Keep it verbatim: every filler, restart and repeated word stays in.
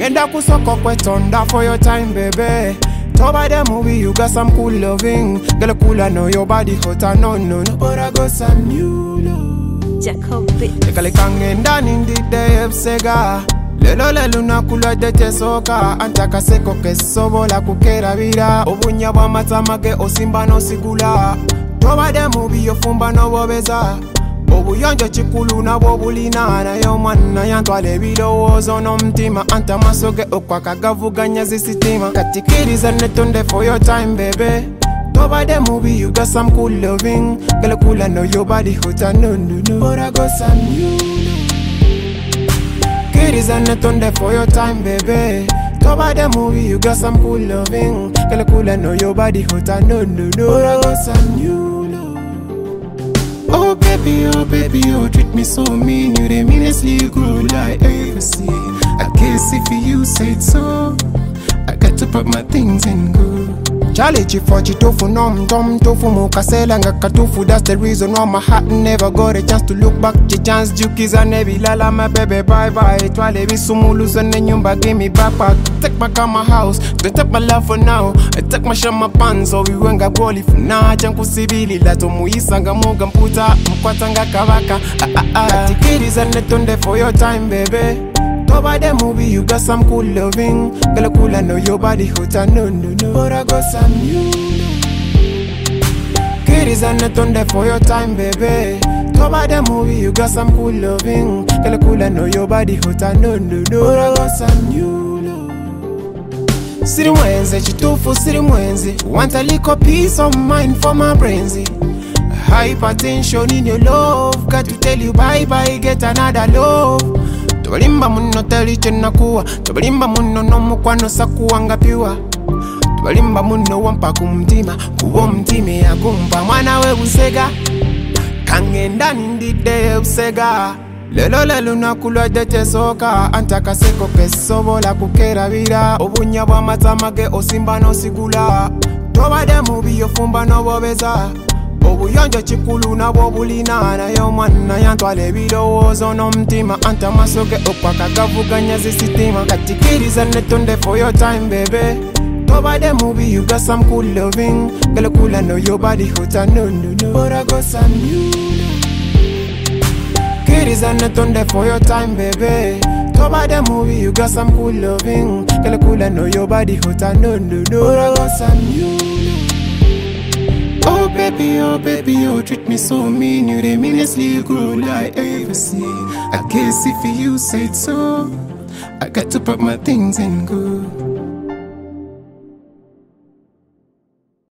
Enda kusoko kwe tonda for your time, baby. Toba the movie, you got some cool loving. Girl, cool, I know your body hot, I know, no, no. But I got some new love. Jacobi. Ekale kangenda nindi de ebsega. Lelo lelo nakula dete soka. Antaka seko kesobo la kukera vida. Obunya wa matamage osimba no sigula. Toba the movie, you fumba no bobeza. Obuyonjo chikulu na bobulina na yo mwana yantwale bilowozo n'omutima anta masoge okwakagavuganya zisitima katikiriza netonde for your time, baby. Toba the movie, you got some cool loving. Girl, cool, I know your body hot, I know, no, no. But I got some new love. Kiriza netonde for your time, baby. Toba the movie, you got some cool loving. Girl, cool, I know your body hot, I know, no, no. But I got some new love. Oh baby, oh baby, oh treat me so mean. You the meanest little girl I ever see. I guess if you said so, I got to pack my things and go. Charlie chifo chitofu nom tom tofu mukasela nga katufu. That's the reason why my heart never got a chance to look back. Chance jukiza nebi lala my baby bye bye. Twale bisumulu zone nyumba give me backpack. Take back on my house, don't take my love for now. I take my shot my pants so we wenga goli for now. Janku sibili la tomuisa nga muga mputa mkwata nga kawaka. Ah ah ah. Tikiriza netonde for your time, baby. Toba the movie, you got some cool loving. Girl, cool, I know your body hot, I know, no, no. But I got some new love. Kiddies and net on there for your time, baby. Toba the movie, you got some cool loving. Girl, cool, I know your body hot, I know, no, no. But I got some new love. Siri mwenze, chitufu siri mwenze. Want a little peace of mind for my brains. Hypertension in your love. Got to tell you bye bye, get another love. Tubalimba muno teli chenakuwa. Tubalimba muno no mukwano sakuwanga piwa. Tubalimba muno wampa kumtima. Kuwo mtime ya kumpa mwana we busega. Kangenda nindide busega. Lelo lelo nakulwa dete soka. Antaka seko kesobo la kukera vida. Obunya wa matamage osimba no sigula. Toba the movie yo fumba no bobeza. Obuyonjo chikulu na bobulina na yo mwana yantwale bilowozo n'omutima anta masoge okwakagavuganya zisitima katikiriza netonde for your time, baby. Toba the movie, you got some cool loving. Girl, cool, I know your body hot, I know, no, no. But I got some new love. Kiriza netonde for your time, baby. Toba the movie, you got some cool loving. Girl, cool, I know your body hot, I know, no, no. But I got some new love. Oh baby, oh baby, oh treat me so mean. You the meanest little girl I ever see. I guess if you said so, I got to pack my things and go.